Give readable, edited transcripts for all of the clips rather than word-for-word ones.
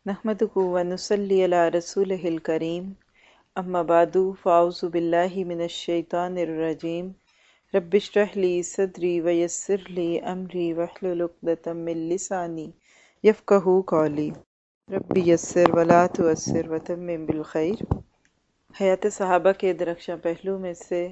نحمدہ ونصلی علی رسولہ الکریم اما بعد فاعوذ باللہ من الشیطان الرجیم رب اشرح لی صدری ویسر لی امری واحلل عقدۃ من لسانی یفقہوا قولی رب یسر ولا تعسر وتمم بالخیر۔ حیات صحابہ کے درخشاں پہلو میں سے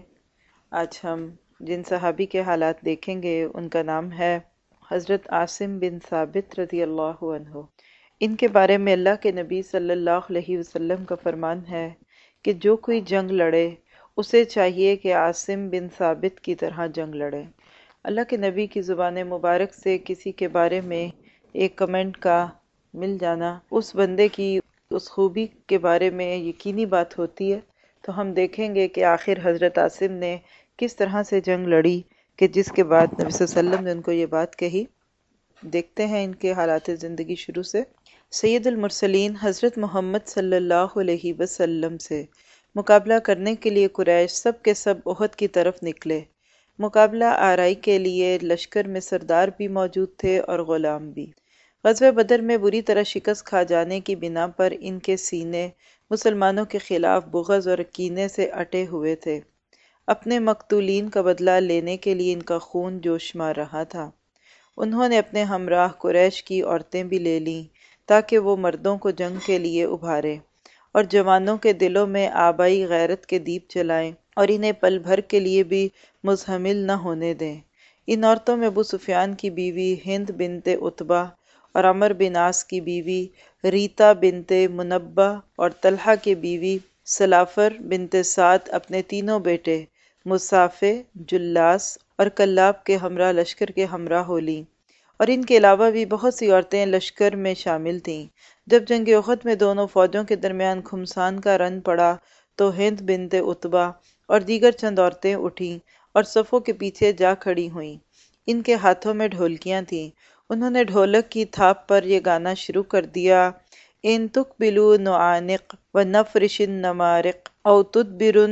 آج ہم جن صحابی کے حالات دیکھیں گے ان کا نام ہے حضرت عاصم بن ثابت رضی اللہ عنہ۔ ان کے بارے میں اللہ کے نبی صلی اللہ علیہ وسلم کا فرمان ہے کہ جو کوئی جنگ لڑے اسے چاہیے کہ عاصم بن ثابت کی طرح جنگ لڑے۔ اللہ کے نبی کی زبان مبارک سے کسی کے بارے میں ایک کمنٹ کا مل جانا اس بندے کی اس خوبی کے بارے میں یقینی بات ہوتی ہے۔ تو ہم دیکھیں گے کہ آخر حضرت عاصم نے کس طرح سے جنگ لڑی کہ جس کے بعد نبی صلی اللہ علیہ وسلم نے ان کو یہ بات کہی۔ دیکھتے ہیں ان کے حالات زندگی شروع سے۔ سید المرسلین حضرت محمد صلی اللہ علیہ وسلم سے مقابلہ کرنے کے لیے قریش سب کے سب احد کی طرف نکلے۔ مقابلہ آرائی کے لیے لشکر میں سردار بھی موجود تھے اور غلام بھی۔ غزوہ بدر میں بری طرح شکست کھا جانے کی بنا پر ان کے سینے مسلمانوں کے خلاف بغض اور کینے سے اٹے ہوئے تھے۔ اپنے مقتولین کا بدلہ لینے کے لیے ان کا خون جوش مار رہا تھا۔ انہوں نے اپنے ہمراہ قریش کی عورتیں بھی لے لیں تاکہ وہ مردوں کو جنگ کے لیے ابھارے اور جوانوں کے دلوں میں آبائی غیرت کے دیپ جلائیں اور انہیں پل بھر کے لیے بھی مزحمل نہ ہونے دیں۔ ان عورتوں میں ابو سفیان کی بیوی ہند بنت عتبہ اور عمر بن عاص کی بیوی ریتا بنت منبہ اور طلحہ کی بیوی سلافر بنت سعد اپنے تینوں بیٹے مصافے، جلاس اور کلاب کے ہمراہ لشکر کے ہمراہ ہو لیں، اور ان کے علاوہ بھی بہت سی عورتیں لشکر میں شامل تھیں۔ جب جنگ احد میں دونوں فوجوں کے درمیان گھمسان کا رن پڑا تو ہند بنت عتبہ اور دیگر چند عورتیں اٹھیں اور صفوں کے پیچھے جا کھڑی ہوئیں۔ ان کے ہاتھوں میں ڈھولکیاں تھیں۔ انہوں نے ڈھولک کی تھاپ پر یہ گانا شروع کر دیا: ان تقبلوا نعانق ونفرش النمارق او تدبروا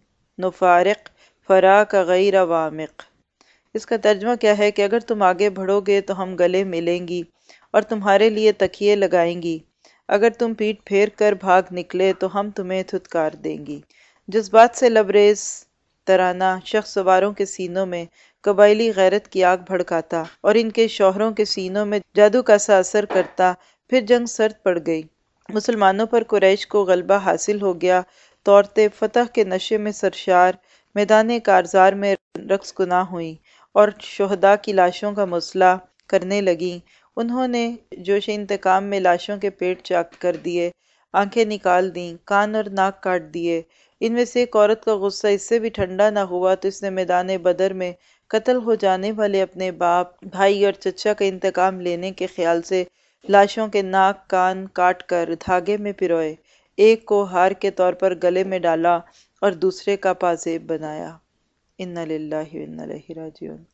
نفارق فراق غیر وامق۔ اس کا ترجمہ کیا ہے کہ اگر تم آگے بڑھو گے تو ہم گلے ملیں گی اور تمہارے لیے تکیے لگائیں گی، اگر تم پیٹھ پھیر کر بھاگ نکلے تو ہم تمہیں دھتکار دیں گی۔ جذبات سے لبریز ترانہ شخص سواروں کے سینوں میں قبائلی غیرت کی آگ بھڑکاتا اور ان کے شوہروں کے سینوں میں جادو کا سا اثر کرتا۔ پھر جنگ سرد پڑ گئی، مسلمانوں پر قریش کو غلبہ حاصل ہو گیا تو عورتیں فتح کے نشے میں سرشار میدان کارزار میں رقص کناں ہوئیں اور شہداء کی لاشوں کا مصلح کرنے لگیں۔ انہوں نے جوش انتقام میں لاشوں کے پیٹ چاک کر دیے، آنکھیں نکال دیں، کان اور ناک کاٹ دیے۔ ان میں سے ایک عورت کا غصہ اس سے بھی ٹھنڈا نہ ہوا تو اس نے میدان بدر میں قتل ہو جانے والے اپنے باپ، بھائی اور چچا کا انتقام لینے کے خیال سے لاشوں کے ناک کان کاٹ کر دھاگے میں پروئے، ایک کو ہار کے طور پر گلے میں ڈالا اور دوسرے کا پازیب بنایا۔ انا للہ و انا الیہ راجعون۔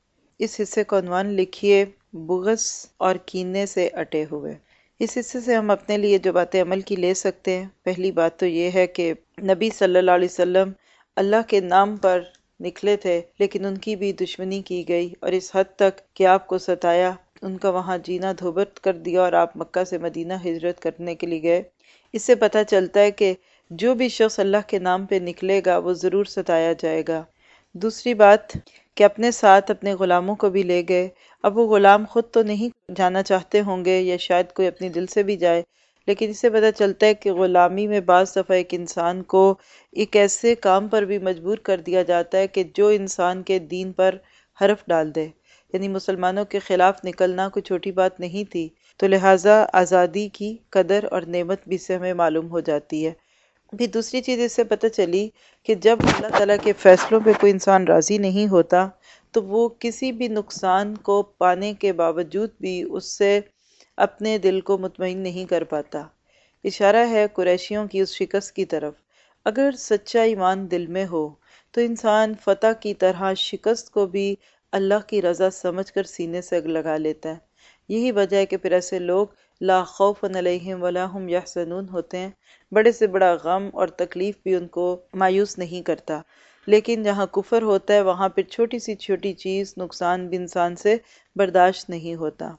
اس حصے کو عنوان لکھیے: بغض اور کینے سے اٹے ہوئے۔ اس حصے سے ہم اپنے لیے جو باتیں عمل کی لے سکتے ہیں، پہلی بات تو یہ ہے کہ نبی صلی اللہ علیہ وسلم اللہ کے نام پر نکلے تھے لیکن ان کی بھی دشمنی کی گئی اور اس حد تک کہ آپ کو ستایا، ان کا وہاں جینا دھوبت کر دیا اور آپ مکہ سے مدینہ ہجرت کرنے کے لیے گئے۔ اس سے پتہ چلتا ہے کہ جو بھی شخص اللہ کے نام پہ نکلے گا وہ ضرور ستایا جائے گا۔ دوسری بات کہ اپنے ساتھ اپنے غلاموں کو بھی لے گئے۔ اب وہ غلام خود تو نہیں جانا چاہتے ہوں گے یا شاید کوئی اپنی دل سے بھی جائے، لیکن اس سے پتہ چلتا ہے کہ غلامی میں بعض دفعہ ایک انسان کو ایک ایسے کام پر بھی مجبور کر دیا جاتا ہے کہ جو انسان کے دین پر حرف ڈال دے، یعنی مسلمانوں کے خلاف نکلنا کوئی چھوٹی بات نہیں تھی۔ تو لہٰذا آزادی کی قدر اور نعمت بھی سے ہمیں معلوم ہو جاتی ہے۔ بھی دوسری چیز اس سے پتہ چلی کہ جب اللہ تعالیٰ کے فیصلوں پہ کوئی انسان راضی نہیں ہوتا تو وہ کسی بھی نقصان کو پانے کے باوجود بھی اس سے اپنے دل کو مطمئن نہیں کر پاتا۔ اشارہ ہے قریشیوں کی اس شکست کی طرف۔ اگر سچا ایمان دل میں ہو تو انسان فتح کی طرح شکست کو بھی اللہ کی رضا سمجھ کر سینے سے لگا لیتا ہے۔ یہی وجہ ہے کہ پھر ایسے لوگ لا خوف علیہم ولا ہم یحزنون ہوتے ہیں۔ بڑے سے بڑا غم اور تکلیف بھی ان کو مایوس نہیں کرتا، لیکن جہاں کفر ہوتا ہے وہاں پھر چھوٹی سی چھوٹی چیز نقصان بھی انسان سے برداشت نہیں ہوتا۔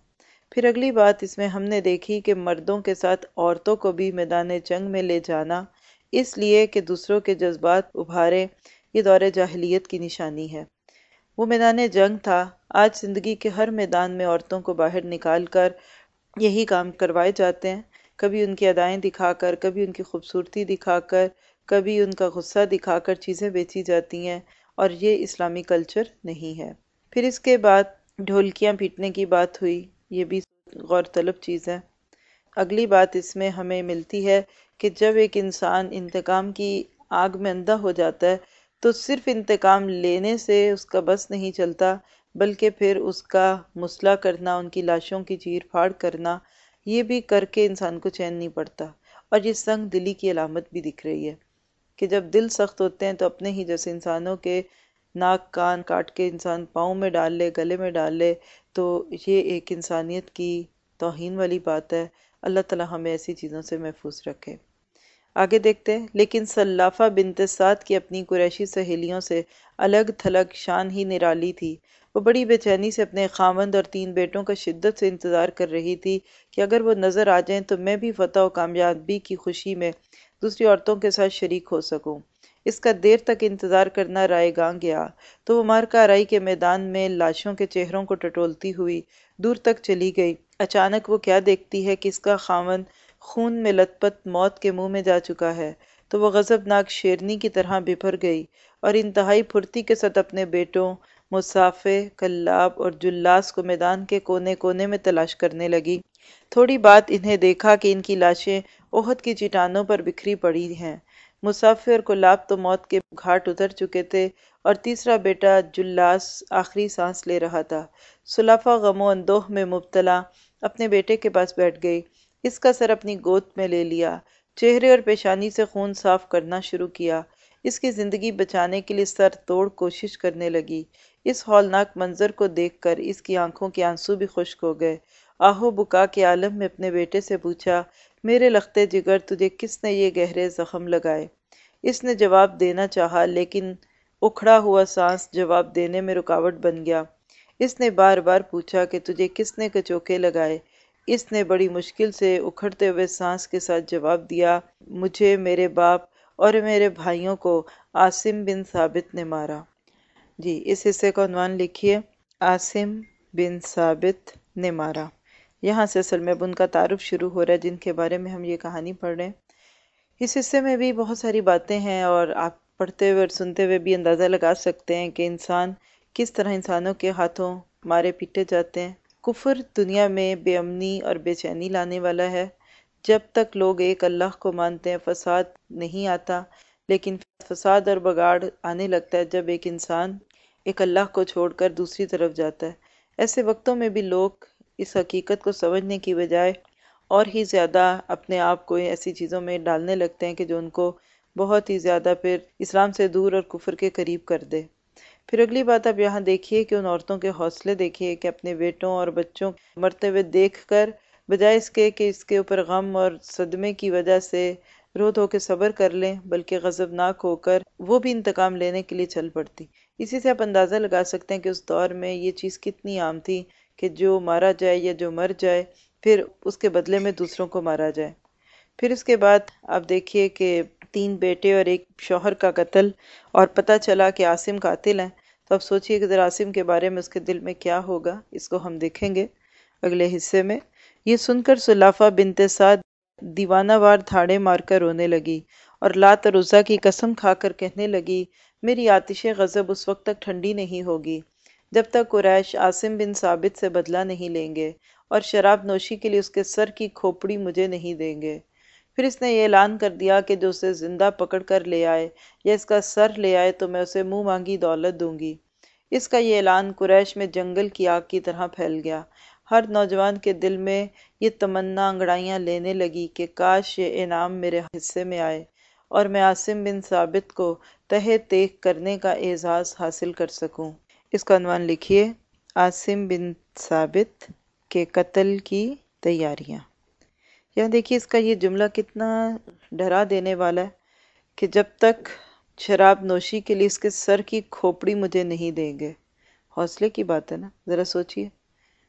پھر اگلی بات اس میں ہم نے دیکھی کہ مردوں کے ساتھ عورتوں کو بھی میدان جنگ میں لے جانا اس لیے کہ دوسروں کے جذبات ابھارے، یہ دور جاہلیت کی نشانی ہے۔ وہ میدان جنگ تھا۔ آج زندگی کے ہر میدان میں عورتوں کو باہر نکال کر یہی کام کروائے جاتے ہیں، کبھی ان کی ادائیں دکھا کر، کبھی ان کی خوبصورتی دکھا کر، کبھی ان کا غصہ دکھا کر چیزیں بیچی جاتی ہیں، اور یہ اسلامی کلچر نہیں ہے۔ پھر اس کے بعد ڈھولکیاں پیٹنے کی بات ہوئی، یہ بھی غور طلب چیز ہے۔ اگلی بات اس میں ہمیں ملتی ہے کہ جب ایک انسان انتقام کی آگ میں اندھا ہو جاتا ہے تو صرف انتقام لینے سے اس کا بس نہیں چلتا، بلکہ پھر اس کا مسئلہ کرنا، ان کی لاشوں کی چیر پھاڑ کرنا، یہ بھی کر کے انسان کو چین نہیں پڑتا، اور یہ سنگ دلی کی علامت بھی دکھ رہی ہے کہ جب دل سخت ہوتے ہیں تو اپنے ہی جیسے انسانوں کے ناک کان کاٹ کے انسان پاؤں میں ڈال لے، گلے میں ڈال لے، تو یہ ایک انسانیت کی توہین والی بات ہے۔ اللہ تعالی ہمیں ایسی چیزوں سے محفوظ رکھے۔ آگے دیکھتے ہیں، لیکن سلافہ بنت سعد کی اپنی قریشی سہیلیوں سے الگ تھلگ شان ہی نرالی تھی۔ وہ بڑی بے چینی سے اپنے خاوند اور 3 بیٹوں کا شدت سے انتظار کر رہی تھی کہ اگر وہ نظر آ جائیں تو میں بھی فتح و کامیابی کی خوشی میں دوسری عورتوں کے ساتھ شریک ہو سکوں۔ اس کا دیر تک انتظار کرنا رائے گاں گیا تو وہ مارکہ آرائی کے میدان میں لاشوں کے چہروں کو ٹٹولتی ہوئی دور تک چلی گئی۔ اچانک وہ کیا دیکھتی ہے کہ اس کا خاوند خون میں لت پت موت کے منہ میں جا چکا ہے، تو وہ غضبناک شیرنی کی طرح بپھر گئی اور انتہائی پھرتی کے ساتھ اپنے بیٹوں مصافے، کلاب اور جلاس کو میدان کے کونے کونے میں تلاش کرنے لگی۔ تھوڑی بات انہیں دیکھا کہ ان کی لاشیں احد کی چٹانوں پر بکھری پڑی ہیں۔ مصافے اور کلاب تو موت کے گھاٹ اتر چکے تھے اور تیسرا بیٹا جلاس آخری سانس لے رہا تھا۔ سلافہ غم و اندوہ میں مبتلا اپنے بیٹے کے پاس بیٹھ گئی، اس کا سر اپنی گود میں لے لیا، چہرے اور پیشانی سے خون صاف کرنا شروع کیا، اس کی زندگی بچانے کے لیے سر توڑ کوشش کرنے لگی۔ اس ہولناک منظر کو دیکھ کر اس کی آنکھوں کے آنسو بھی خشک ہو گئے۔ آہو بکا کے عالم میں اپنے بیٹے سے پوچھا، میرے لختے جگر تجھے کس نے یہ گہرے زخم لگائے؟ اس نے جواب دینا چاہا لیکن اکھڑا ہوا سانس جواب دینے میں رکاوٹ بن گیا۔ اس نے بار بار پوچھا کہ تجھے کس نے کچوکے لگائے؟ اس نے بڑی مشکل سے اکھڑتے ہوئے سانس کے ساتھ جواب دیا، مجھے میرے باپ اور میرے بھائیوں کو عاصم بن ثابت نے مارا۔ جی اس حصے کا عنوان لکھیے، عاصم بن ثابت نے مارا۔ یہاں سے اصل میں اب ان کا تعارف شروع ہو رہا ہے جن کے بارے میں ہم یہ کہانی پڑھ رہے ہیں۔ اس حصے میں بھی بہت ساری باتیں ہیں اور آپ پڑھتے ہوئے اور سنتے ہوئے بھی اندازہ لگا سکتے ہیں کہ انسان کس طرح انسانوں کے ہاتھوں مارے پیٹے جاتے ہیں۔ کفر دنیا میں بے امنی اور بے چینی لانے والا ہے۔ جب تک لوگ ایک اللہ کو مانتے ہیں فساد نہیں آتا، لیکن فساد اور بگاڑ آنے لگتا ہے جب ایک انسان ایک اللہ کو چھوڑ کر دوسری طرف جاتا ہے۔ ایسے وقتوں میں بھی لوگ اس حقیقت کو سمجھنے کی بجائے اور ہی زیادہ اپنے آپ کو ایسی چیزوں میں ڈالنے لگتے ہیں کہ جو ان کو بہت ہی زیادہ پھر اسلام سے دور اور کفر کے قریب کر دے۔ پھر اگلی بات آپ یہاں دیکھیے کہ ان عورتوں کے حوصلے دیکھیے کہ اپنے بیٹوں اور بچوں مرتے ہوئے دیکھ کر بجائے اس کے کہ اس کے اوپر غم اور صدمے کی وجہ سے رو دھو کے صبر کر لیں، بلکہ غضبناک ہو کر وہ بھی انتقام لینے کے لیے چل پڑتی۔ اسی سے آپ اندازہ لگا سکتے ہیں کہ اس دور میں یہ چیز کتنی عام تھی کہ جو مارا جائے یا جو مر جائے پھر اس کے بدلے میں دوسروں کو مارا جائے۔ پھر اس کے بعد آپ دیکھیے کہ 3 بیٹے اور ایک شوہر کا قتل، اور پتہ چلا کہ عاصم قاتل ہیں، تو اب سوچئے کہ ذرا عاصم کے بارے میں اس کے دل میں کیا ہوگا، اس کو ہم دیکھیں گے اگلے حصے میں۔ یہ سن کر سلافہ بنت سعد دیوانہ وار دھاڑے مار کر رونے لگی اور لات اور عزا کی قسم کھا کر کہنے لگی، میری آتش غضب اس وقت تک ٹھنڈی نہیں ہوگی جب تک قریش عاصم بن ثابت سے بدلہ نہیں لیں گے اور شراب نوشی کے لیے اس کے سر کی کھوپڑی مجھے نہیں دیں گے۔ پھر اس نے یہ اعلان کر دیا کہ جو اسے زندہ پکڑ کر لے آئے یا اس کا سر لے آئے تو میں اسے منہ مانگی دولت دوں گی۔ اس کا یہ اعلان قریش میں جنگل کی آگ کی طرح پھیل گیا۔ ہر نوجوان کے دل میں یہ تمنا انگڑائیاں لینے لگی کہ کاش یہ انعام میرے حصے میں آئے اور میں عاصم بن ثابت کو تہہ تیغ کرنے کا اعزاز حاصل کر سکوں۔ اس کا عنوان لکھیے، عاصم بن ثابت کے قتل کی تیاریاں۔ یہاں دیکھیے اس کا یہ جملہ کتنا ڈرا دینے والا ہے کہ جب تک شراب نوشی کے لیے اس کے سر کی کھوپڑی مجھے نہیں دیں گے۔ حوصلے کی بات ہے نا، ذرا سوچئے۔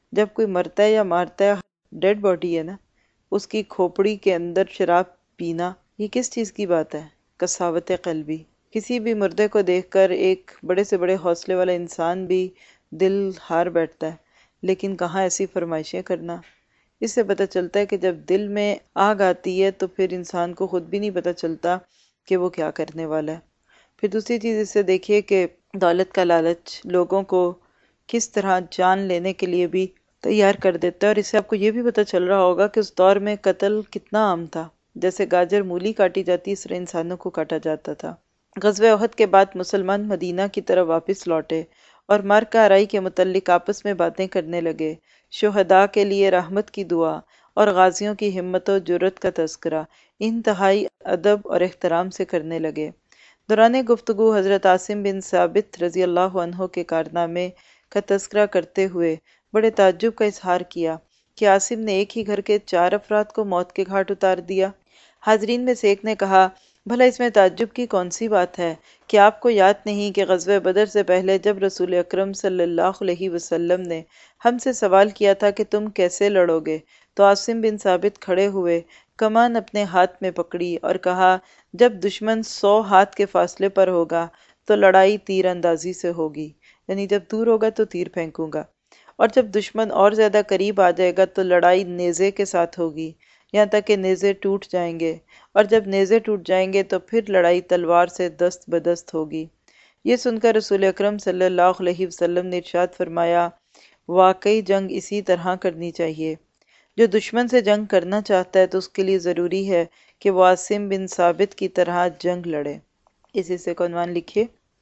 جب کوئی مرتا ہے یا مارتا ہے، ڈیڈ باڈی ہے نا، اس کی کھوپڑی کے اندر شراب پینا، یہ کس چیز کی بات ہے؟ قساوت قلبی۔ کسی بھی مردے کو دیکھ کر ایک بڑے سے بڑے حوصلے والا انسان بھی دل ہار بیٹھتا ہے، لیکن کہاں ایسی فرمائشیں کرنا۔ اس سے پتہ چلتا ہے کہ جب دل میں آگ آتی ہے تو پھر انسان کو خود بھی نہیں پتہ چلتا کہ وہ کیا کرنے والا ہے۔ پھر دوسری چیز اس سے دیکھیے کہ دولت کا لالچ لوگوں کو کس طرح جان لینے کے لیے بھی تیار کر دیتا ہے، اور اس سے آپ کو یہ بھی پتہ چل رہا ہوگا کہ اس دور میں قتل کتنا عام تھا۔ جیسے گاجر مولی کاٹی جاتی، اس طرح انسانوں کو کاٹا جاتا تھا۔ غزوہ احد کے بعد مسلمان مدینہ کی طرف واپس لوٹے اور مرکہ آرائی کے متعلق آپس میں باتیں کرنے لگے، شہداء کے لیے رحمت کی دعا اور غازیوں کی ہمت و جرأت کا تذکرہ انتہائی ادب اور احترام سے کرنے لگے۔ دوران گفتگو حضرت عاصم بن ثابت رضی اللہ عنہ کے کارنامے کا تذکرہ کرتے ہوئے بڑے تعجب کا اظہار کیا کہ عاصم نے ایک ہی گھر کے 4 افراد کو موت کے گھاٹ اتار دیا۔ حاضرین میں سے ایک نے کہا، بھلا اس میں تعجب کی کون سی بات ہے؟ کہ آپ کو یاد نہیں کہ غزوہ بدر سے پہلے جب رسول اکرم صلی اللہ علیہ وسلم نے ہم سے سوال کیا تھا کہ تم کیسے لڑو گے، تو عاصم بن ثابت کھڑے ہوئے، کمان اپنے ہاتھ میں پکڑی اور کہا، جب دشمن 100 ہاتھ کے فاصلے پر ہوگا تو لڑائی تیر اندازی سے ہوگی، یعنی جب دور ہوگا تو تیر پھینکوں گا، اور جب دشمن اور زیادہ قریب آ جائے گا تو لڑائی نیزے کے ساتھ ہوگی، یہاں تک کہ نیزے ٹوٹ جائیں گے، اور جب نیزے ٹوٹ جائیں گے تو پھر لڑائی تلوار سے دست بدست ہوگی۔ یہ سن کر رسول اکرم صلی اللہ علیہ وسلم نے ارشاد فرمایا، واقعی جنگ اسی طرح کرنی چاہیے۔ جو دشمن سے جنگ کرنا چاہتا ہے تو اس کے لیے ضروری ہے کہ وہ عاصم بن ثابت کی طرح جنگ لڑے۔ اس حصے کو عنوان لکھیے،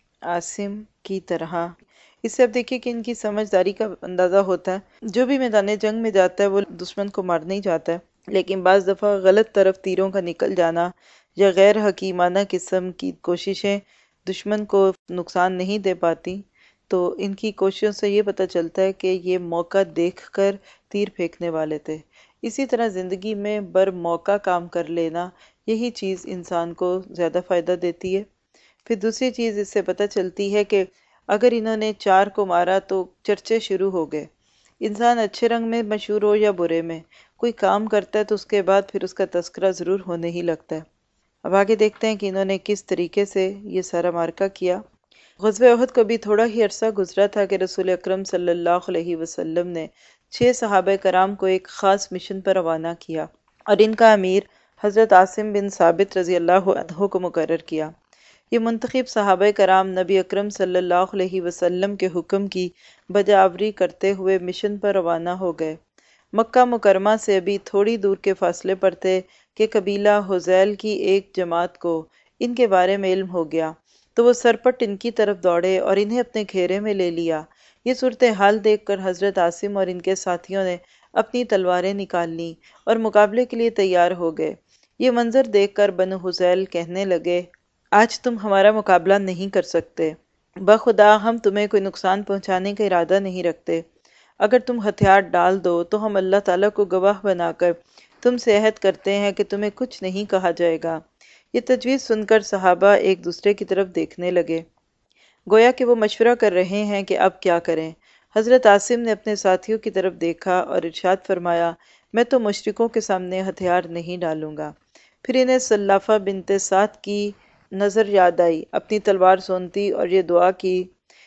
عاصم کی طرح۔ اس سے اب دیکھیے کہ ان کی سمجھداری کا اندازہ ہوتا ہے۔ جو بھی میدان جنگ میں جاتا ہے وہ دشمن کو مارنا ہی چاہتا ہے، لیکن بعض دفعہ غلط طرف تیروں کا نکل جانا یا غیر حکیمانہ قسم کی کوششیں دشمن کو نقصان نہیں دے پاتی، تو ان کی کوششوں سے یہ پتہ چلتا ہے کہ یہ موقع دیکھ کر تیر پھینکنے والے تھے۔ اسی طرح زندگی میں بر موقع کام کر لینا، یہی چیز انسان کو زیادہ فائدہ دیتی ہے۔ پھر دوسری چیز اس سے پتہ چلتی ہے کہ اگر انہوں نے 4 کو مارا تو چرچے شروع ہو گئے۔ انسان اچھے رنگ میں مشہور ہو یا برے میں، کوئی کام کرتا ہے تو اس کے بعد پھر اس کا تذکرہ ضرور ہونے ہی لگتا ہے۔ اب آگے دیکھتے ہیں کہ انہوں نے کس طریقے سے یہ سارا معرکہ کیا۔ غزوہ احد کو بھی تھوڑا ہی عرصہ گزرا تھا کہ رسول اکرم صلی اللہ علیہ وسلم نے 6 صحابہ کرام کو ایک خاص مشن پر روانہ کیا اور ان کا امیر حضرت عاصم بن ثابت رضی اللہ عنہ کو مقرر کیا۔ یہ منتخب صحابہ کرام نبی اکرم صلی اللہ علیہ وسلم کے حکم کی بجاوری کرتے ہوئے مشن پر روانہ ہو گئے۔ مکہ مکرمہ سے ابھی تھوڑی دور کے فاصلے پر تھے کہ قبیلہ حذیل کی ایک جماعت کو ان کے بارے میں علم ہو گیا، تو وہ سرپٹ ان کی طرف دوڑے اور انہیں اپنے گھیرے میں لے لیا۔ یہ صورتحال دیکھ کر حضرت عاصم اور ان کے ساتھیوں نے اپنی تلواریں نکال لیں اور مقابلے کے لیے تیار ہو گئے۔ یہ منظر دیکھ کر بنو حذیل کہنے لگے، آج تم ہمارا مقابلہ نہیں کر سکتے، بخدا ہم تمہیں کوئی نقصان پہنچانے کا ارادہ نہیں رکھتے۔ اگر تم ہتھیار ڈال دو تو ہم اللہ تعالیٰ کو گواہ بنا کر تم سے عہد کرتے ہیں کہ تمہیں کچھ نہیں کہا جائے گا۔ یہ تجویز سن کر صحابہ ایک دوسرے کی طرف دیکھنے لگے، گویا کہ وہ مشورہ کر رہے ہیں کہ اب کیا کریں۔ حضرت عاصم نے اپنے ساتھیوں کی طرف دیکھا اور ارشاد فرمایا، میں تو مشرکوں کے سامنے ہتھیار نہیں ڈالوں گا۔ پھر انہیں سلافہ بنت سعد کی نظر یاد آئی، اپنی تلوار سونتی اور یہ دعا کی،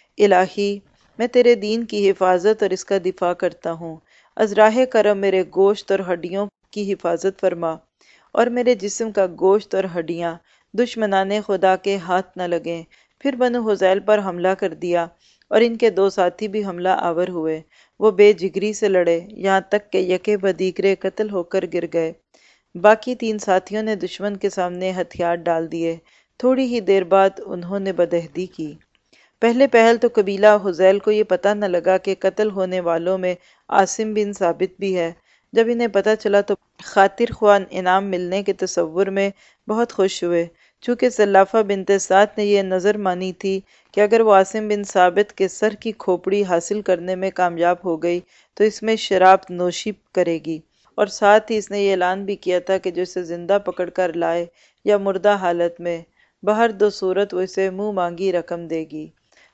الہی میں تیرے دین کی حفاظت اور اس کا دفاع کرتا ہوں، از راہ کرم میرے گوشت اور ہڈیوں کی حفاظت فرما، اور میرے جسم کا گوشت اور ہڈیاں دشمنان خدا کے ہاتھ نہ لگیں۔ پھر بنو حذیل پر حملہ کر دیا اور ان کے 2 ساتھی بھی حملہ آور ہوئے۔ وہ بے جگری سے لڑے، یہاں تک کہ یکے بدیگرے قتل ہو کر گر گئے۔ باقی 3 ساتھیوں نے دشمن کے سامنے ہتھیار ڈال دیے۔ تھوڑی ہی دیر بعد انہوں نے بدعہدی کی۔ پہلے پہل تو قبیلہ حذیل کو یہ پتہ نہ لگا کہ قتل ہونے والوں میں عاصم بن ثابت بھی ہے۔ جب انہیں پتہ چلا تو خاطر خواہ انعام ملنے کے تصور میں بہت خوش ہوئے، چونکہ سلافہ بنت سعد نے یہ نظر مانی تھی کہ اگر وہ عاصم بن ثابت کے سر کی کھوپڑی حاصل کرنے میں کامیاب ہو گئی تو اس میں شراب نوشی کرے گی، اور ساتھ ہی اس نے یہ اعلان بھی کیا تھا کہ جو اسے زندہ پکڑ کر لائے یا مردہ حالت میں، بہر 2 صورت وہ اسے منہ مانگی رقم دے گی۔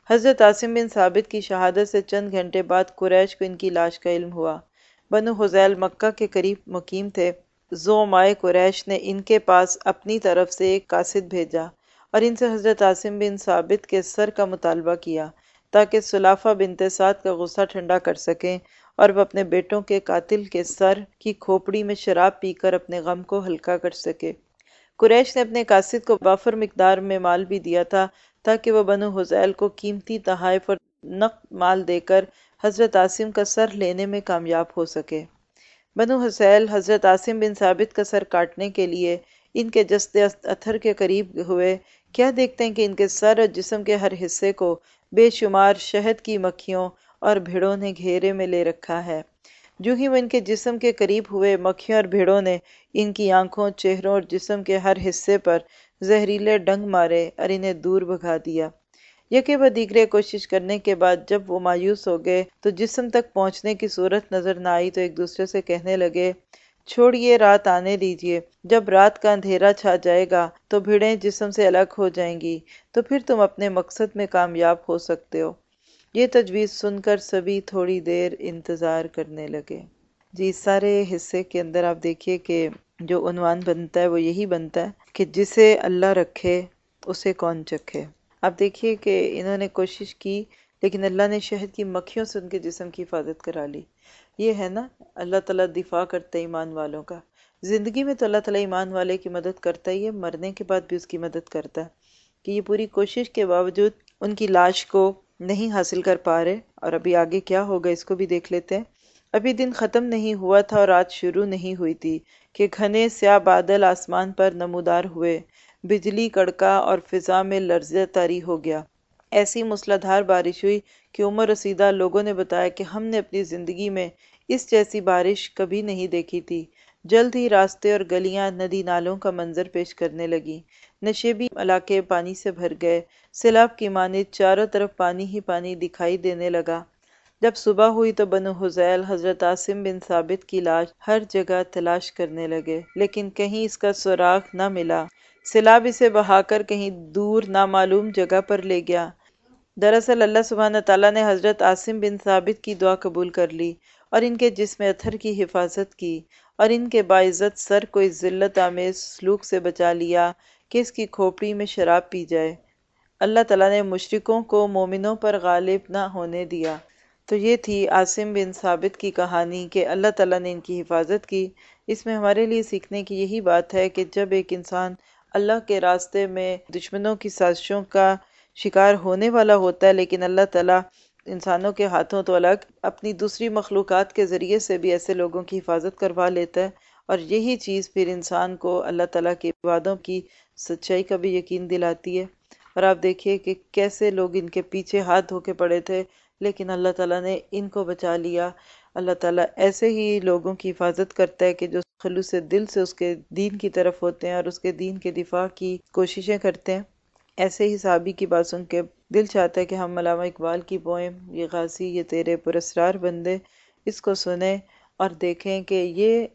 حضرت عاصم بن ثابت کی شہادت سے چند گھنٹے بعد قریش کو ان کی لاش کا علم ہوا۔ بنو حذیل مکہ کے قریب مقیم تھے۔ زعمائے قریش نے ان کے پاس اپنی طرف سے ایک قاصد بھیجا اور ان سے حضرت عاصم بن ثابت کے سر کا مطالبہ کیا تاکہ سلافہ بنت سعد کا غصہ ٹھنڈا کر سکیں اور وہ اپنے بیٹوں کے قاتل کے سر کی کھوپڑی میں شراب پی کر اپنے غم کو ہلکا کر سکے۔ قریش نے اپنے قاصد کو وافر مقدار میں مال بھی دیا تھا تاکہ وہ بنو حذیل کو قیمتی تحائف اور نقد مال دے کر حضرت عاصم کا سر لینے میں کامیاب ہو سکے۔ بنو حذیل حضرت عاصم بن ثابت کا سر کاٹنے کے لیے ان کے جسد اتھر کے قریب ہوئے، کیا دیکھتے ہیں کہ ان کے سر اور جسم کے ہر حصے کو بے شمار شہد کی مکھیوں اور بھیڑوں نے گھیرے میں لے رکھا ہے۔ جو ہی وہ ان کے جسم کے قریب ہوئے، مکھیوں اور بھیڑوں نے ان کی آنکھوں، چہروں اور جسم کے ہر حصے پر زہریلے ڈنگ مارے اور انہیں دور بھگا دیا۔ یکے بعد دیگرے کوشش کرنے کے بعد جب وہ مایوس ہو گئے تو جسم تک پہنچنے کی صورت نظر نہ آئی تو ایک دوسرے سے کہنے لگے، چھوڑیے، رات آنے دیجیے، جب رات کا اندھیرا چھا جائے گا تو بھیڑیں جسم سے الگ ہو جائیں گی تو پھر تم اپنے مقصد میں کامیاب ہو سکتے ہو۔ یہ تجویز سن کر سبھی تھوڑی دیر انتظار کرنے لگے۔ جی، سارے حصے کے اندر آپ دیکھیے کہ جو عنوان بنتا ہے وہ یہی بنتا ہے کہ جسے اللہ رکھے اسے کون چکھے۔ آپ دیکھیے کہ انہوں نے کوشش کی لیکن اللہ نے شہد کی مکھیوں سے ان کے جسم کی حفاظت کرا لی۔ یہ ہے نا اللہ تعالیٰ دفاع کرتا ہے ایمان والوں کا۔ زندگی میں تو اللہ تعالیٰ ایمان والے کی مدد کرتا ہی ہے، مرنے کے بعد بھی اس کی مدد کرتا ہے کہ یہ پوری کوشش کے باوجود ان کی لاش کو نہیں حاصل کر پا رہے۔ اور ابھی آگے کیا ہوگا اس کو بھی دیکھ لیتے ہیں۔ ابھی دن ختم نہیں ہوا تھا اور رات شروع نہیں ہوئی تھی کہ گھنے سیاہ بادل آسمان پر نمودار ہوئے، بجلی کڑکا اور فضا میں لرزہ طاری ہو گیا۔ ایسی موسلادھار بارش ہوئی کہ عمر رسیدہ لوگوں نے بتایا کہ ہم نے اپنی زندگی میں اس جیسی بارش کبھی نہیں دیکھی تھی۔ جلد ہی راستے اور گلیاں ندی نالوں کا منظر پیش کرنے لگیں۔ نشیبی علاقے پانی سے بھر گئے، سیلاب کی مانند چاروں طرف پانی ہی پانی دکھائی دینے لگا۔ جب صبح ہوئی تو بنو حذیل حضرت عاصم بن ثابت کی لاش ہر جگہ تلاش کرنے لگے لیکن کہیں اس کا سراغ نہ ملا۔ سیلاب اسے بہا کر کہیں دور نامعلوم جگہ پر لے گیا۔ دراصل اللہ سبحانہ تعالیٰ نے حضرت عاصم بن ثابت کی دعا قبول کر لی اور ان کے جسم اطہر کی حفاظت کی اور ان کے باعزت سر کو اس ذلت آمیز سلوک سے بچا لیا کہ اس کی کھوپڑی میں شراب پی جائے۔ اللہ تعالیٰ نے مشرکوں کو مومنوں پر غالب نہ ہونے دیا۔ تو یہ تھی عاصم بن ثابت کی کہانی کہ اللہ تعالیٰ نے ان کی حفاظت کی۔ اس میں ہمارے لیے سیکھنے کی یہی بات ہے کہ جب ایک انسان اللہ کے راستے میں دشمنوں کی سازشوں کا شکار ہونے والا ہوتا ہے لیکن اللہ تعالیٰ انسانوں کے ہاتھوں تو الگ اپنی دوسری مخلوقات کے ذریعے سے بھی ایسے لوگوں کی حفاظت کروا لیتا ہے، اور یہی چیز پھر انسان کو اللہ تعالیٰ کے وعدوں کی سچائی کا بھی یقین دلاتی ہے۔ اور آپ دیکھیے کہ کیسے لوگ ان کے پیچھے ہاتھ دھو کے پڑے تھے لیکن اللہ تعالیٰ نے ان کو بچا لیا۔ اللہ تعالیٰ ایسے ہی لوگوں کی حفاظت کرتا ہے کہ جو خلوص دل سے اس کے دین کی طرف ہوتے ہیں اور اس کے دین کے دفاع کی کوششیں کرتے ہیں۔ ایسے ہی صحابی کی بات سن کے دل چاہتا ہے کہ ہم علامہ اقبال کی پوئم یہ غازی یہ تیرے پراسرار بندے اس کو سنیں اور دیکھیں کہ یہ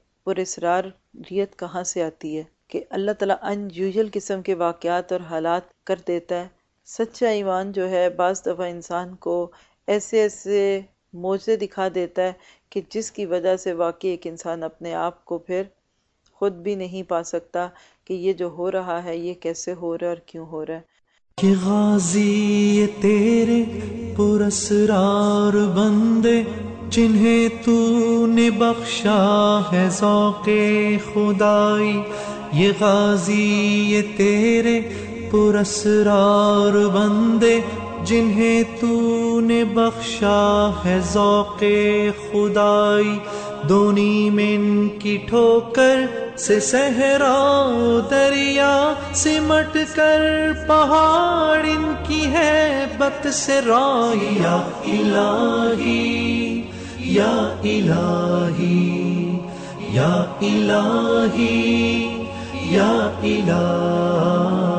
پراسراریت کہاں سے آتی ہے کہ اللہ تعالیٰ ان یوزل قسم کے واقعات اور حالات کر دیتا ہے۔ سچا ایمان جو ہے بعض دفعہ انسان کو ایسے معجزے دکھا دیتا ہے کہ جس کی وجہ سے واقعی ایک انسان اپنے آپ کو پھر خود بھی نہیں پا سکتا کہ یہ جو ہو رہا ہے یہ کیسے ہو رہا ہے اور کیوں ہو رہا ہے۔ کہ غازی تیرے پراسرار بندے جنہیں تو نے بخشا ہے ذوق خدائی، یہ غازی تیرے پراسرار بندے جنہیں تو نے بخشا ہے ذوق خدائی، دونی میں ان کی ٹھوکر سے صحرا و دریا سمٹ کر پہاڑ ان کی ہیبت سے رائی، یا الہی یا الہی یا الہی یا الہی،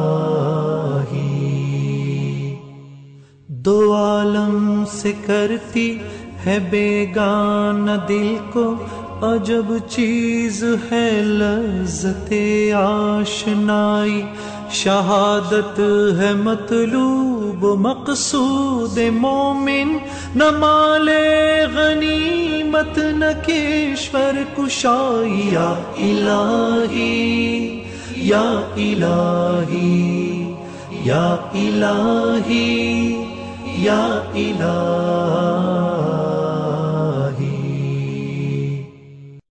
دو عالم سے کرتی ہے بیگانہ دل کو عجب چیز ہے لذت آشنائی، شہادت ہے مطلوب مقصود مومن، نہ مال غنیمت نہ کشور کشائی، یا الہی یا الہی یا الہی یا الہی۔